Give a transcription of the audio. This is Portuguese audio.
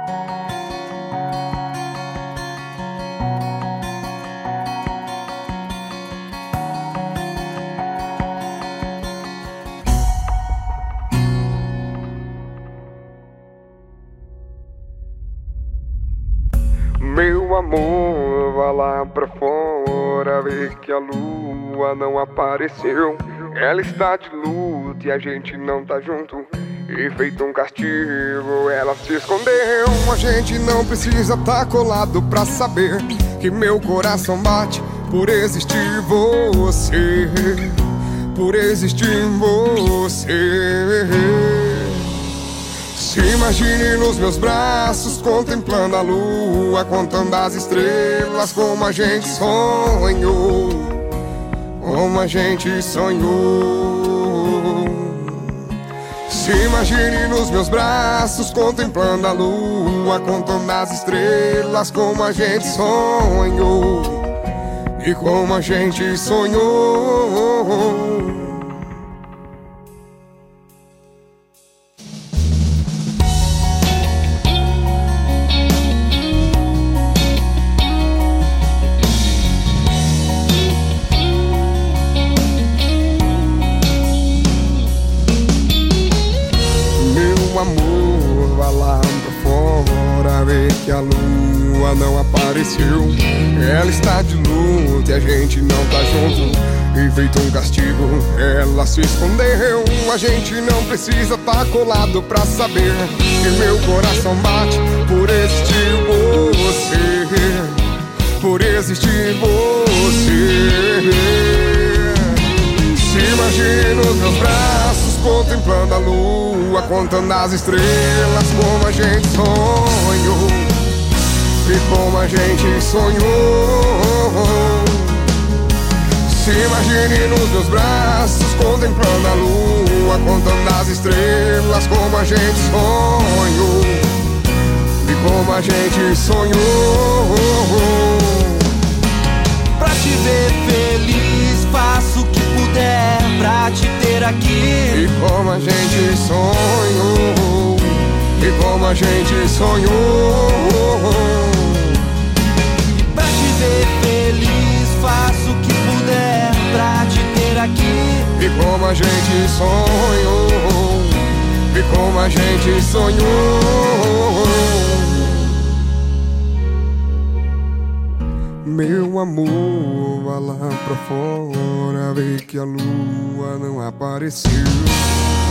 Meu amor, vá lá pra fora ver que a lua não apareceu. Ela está de luto e a gente não tá junto, e feito um castigo ela se escondeu. A gente não precisa tá colado pra saber que meu coração bate por existir você, por existir você. Se imagine nos meus braços, contemplando a lua, contando as estrelas, como a gente sonhou, como a gente sonhou. Se imagine nos meus braços, contemplando a lua, contando as estrelas, como a gente sonhou e como a gente sonhou. Amor, vá lá pra fora ver que a lua não apareceu. Ela está de luto e a gente não tá junto, e feito um castigo ela se escondeu. A gente não precisa tá colado pra saber que meu coração bate por existir você, por existir você. Se imagine nos meus braços, contemplando a lua, contando as estrelas, como a gente sonhou e como a gente sonhou. Se imagine nos meus braços, contemplando a lua, contando as estrelas, como a gente sonhou e como a gente sonhou. Pra te ver feliz, faço o que puder pra te ter aqui. E como a gente sonhou, e como a gente sonhou. Pra te ver feliz, faço o que puder pra te ter aqui. E como a gente sonhou, e como a gente sonhou. Meu amor, vá lá pra fora ver que a lua não apareceu.